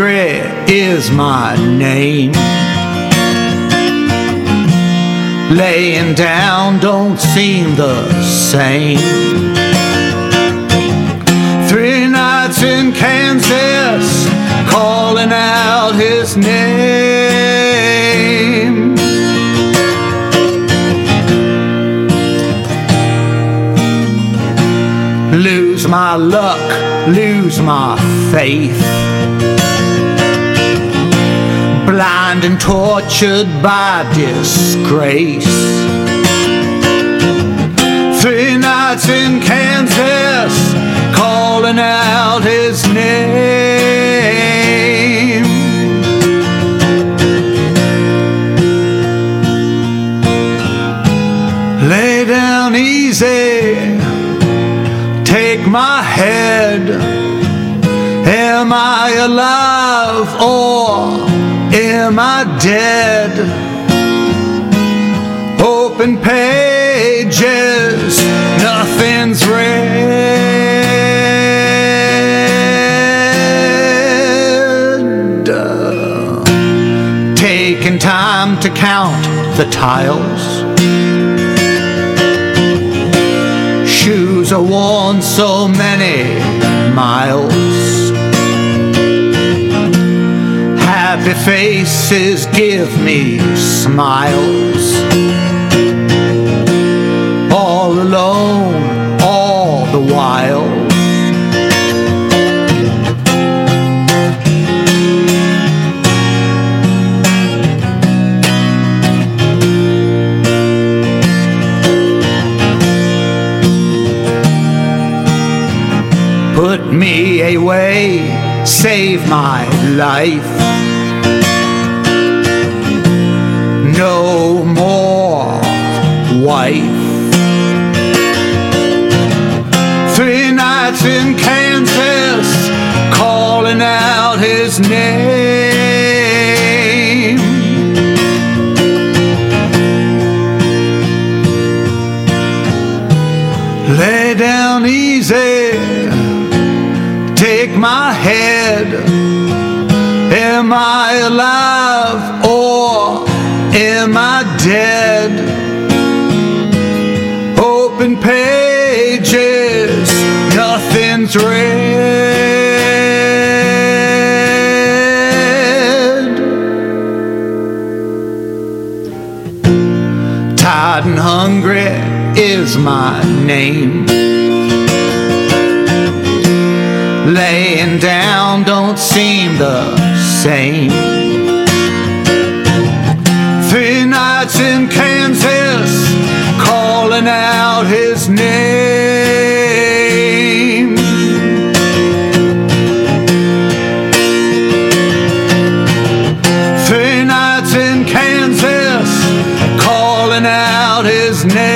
hungry is my name. Laying down don't seem the same. 3 nights in Kansas, calling out his name. Lose my luck, lose my faith. Blind and tortured by disgrace. 3 nights in Kansas, calling out his name. Lay down easy, take my head. Am I alive or am I dead? Open pages, nothing's read. Taking time to count the tiles. Shoes are worn so many miles. Happy faces give me smiles. All alone, all the while. Put me away, save my life. No more wife. 3 nights in Kansas, calling out his name. Lay down easy, take my head. Am I alive or am I dead? Open pages, nothing's read. Tired and hungry is my name. Laying down don't seem the same. 3 nights in Kansas, calling out his name. Three nights in Kansas, calling out his name.